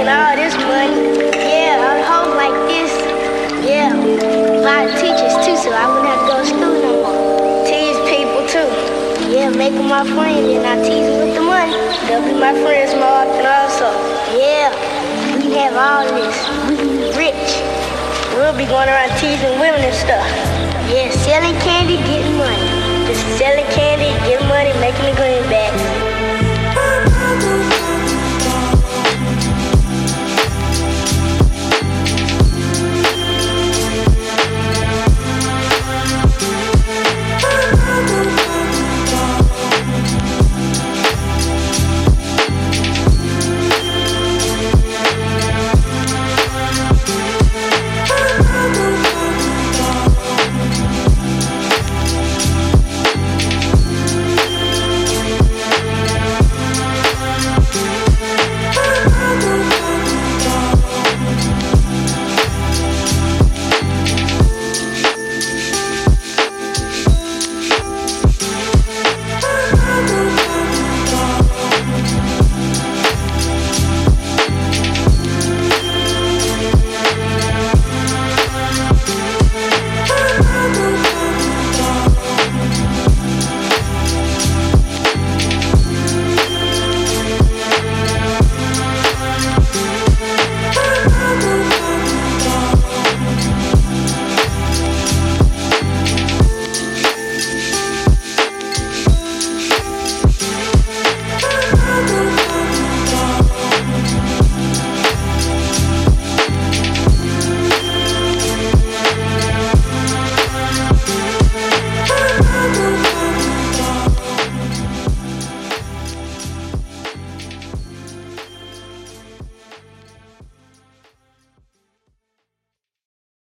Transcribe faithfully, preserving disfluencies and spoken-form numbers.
making all this money. Yeah, all the hoes like this. Yeah, a lot of teachers too, so I wouldn't have to go to school no more. Tease people too. Yeah, make them my friend and I tease them with the money. They'll be my friends more often also. Yeah, we have all this. We be rich. We'll be going around teasing women and stuff. Yeah, selling candy, getting money. Just selling candy, getting money, making the greenbacks.